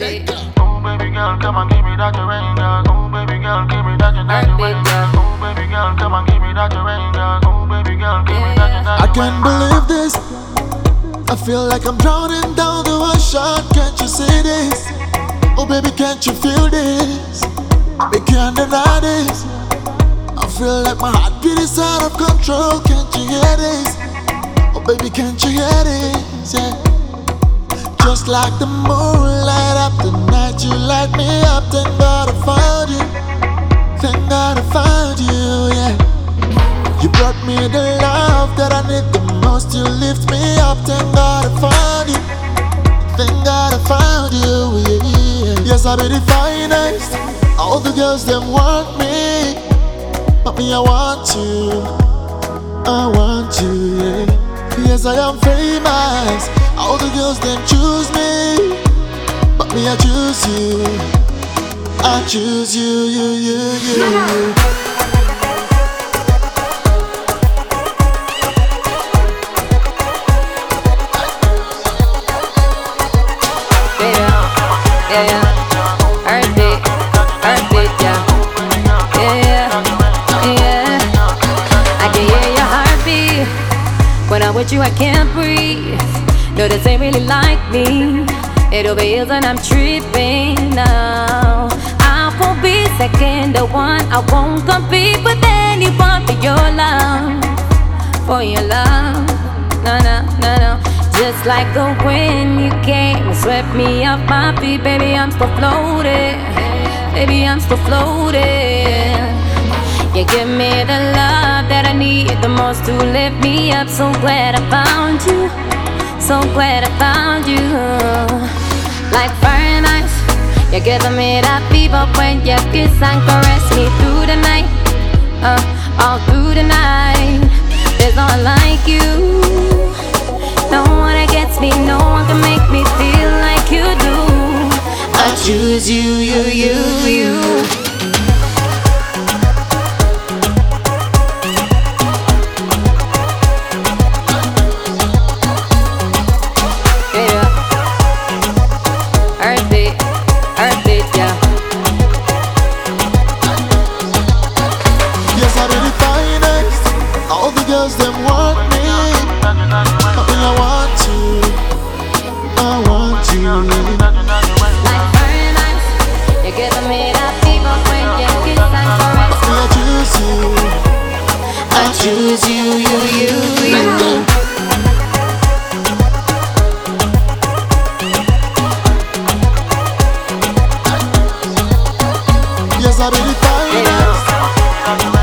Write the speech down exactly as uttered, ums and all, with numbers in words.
Heartbeat. Ooh, baby girl, come on, give me that your ring, girl. Ooh, baby girl, give me that your that your ring, girl. Ooh, baby girl, come on, give me that your ring, girl. Ooh, baby girl, give me that your that your ring. I can't believe this. I feel like I'm drowning down the ocean. Can't you see this? Oh baby, can't you feel this? We can't deny this. I feel like my heartbeat is out of control. Can't you hear this? Oh baby, can't you hear this? Yeah. Just like the moon light up the night, you light me up. Thank God I found you. Thank God I found you, yeah. You brought me the love that I need the most. You lift me up. Thank God I found you. Thank God I found you, yeah. Yes, I be the finest. All the girls them want me, but me I want you. I want you, yeah. Yes, I am famous. All the girls them choose me, but me I choose you. I choose you, you, you, you, you. Yeah, yeah. Heartbeat, heartbeat, yeah. Yeah, yeah, yeah. I can hear your heartbeat. When I'm with you, I can't breathe. No, this ain't really like me. It overheals and I'm tripping now. I won't be second to one. I won't compete with anyone for your love. For your love. No, no, no, no. Just like the wind, you came and swept me off my feet. Baby, I'm still floating. Baby, I'm still floating. You give me the love that I need the most to lift me up. So glad I found you. So glad I found you. Like fire and ice, you're giving me that fever when you kiss and caress me through the night. Uh, all through the night. There's no one like you. No one that gets me, no one can make me feel like you do. I choose you, you, you, you. Yeah. Heartbeat, heartbeat, yeah. Yes, I be the finest. All the girls them want me. I want you, I want you. Like fire and ice, you're giving me that fever when you kiss and caress. I choose you, I choose you, you, you, you. yes, I be the finest.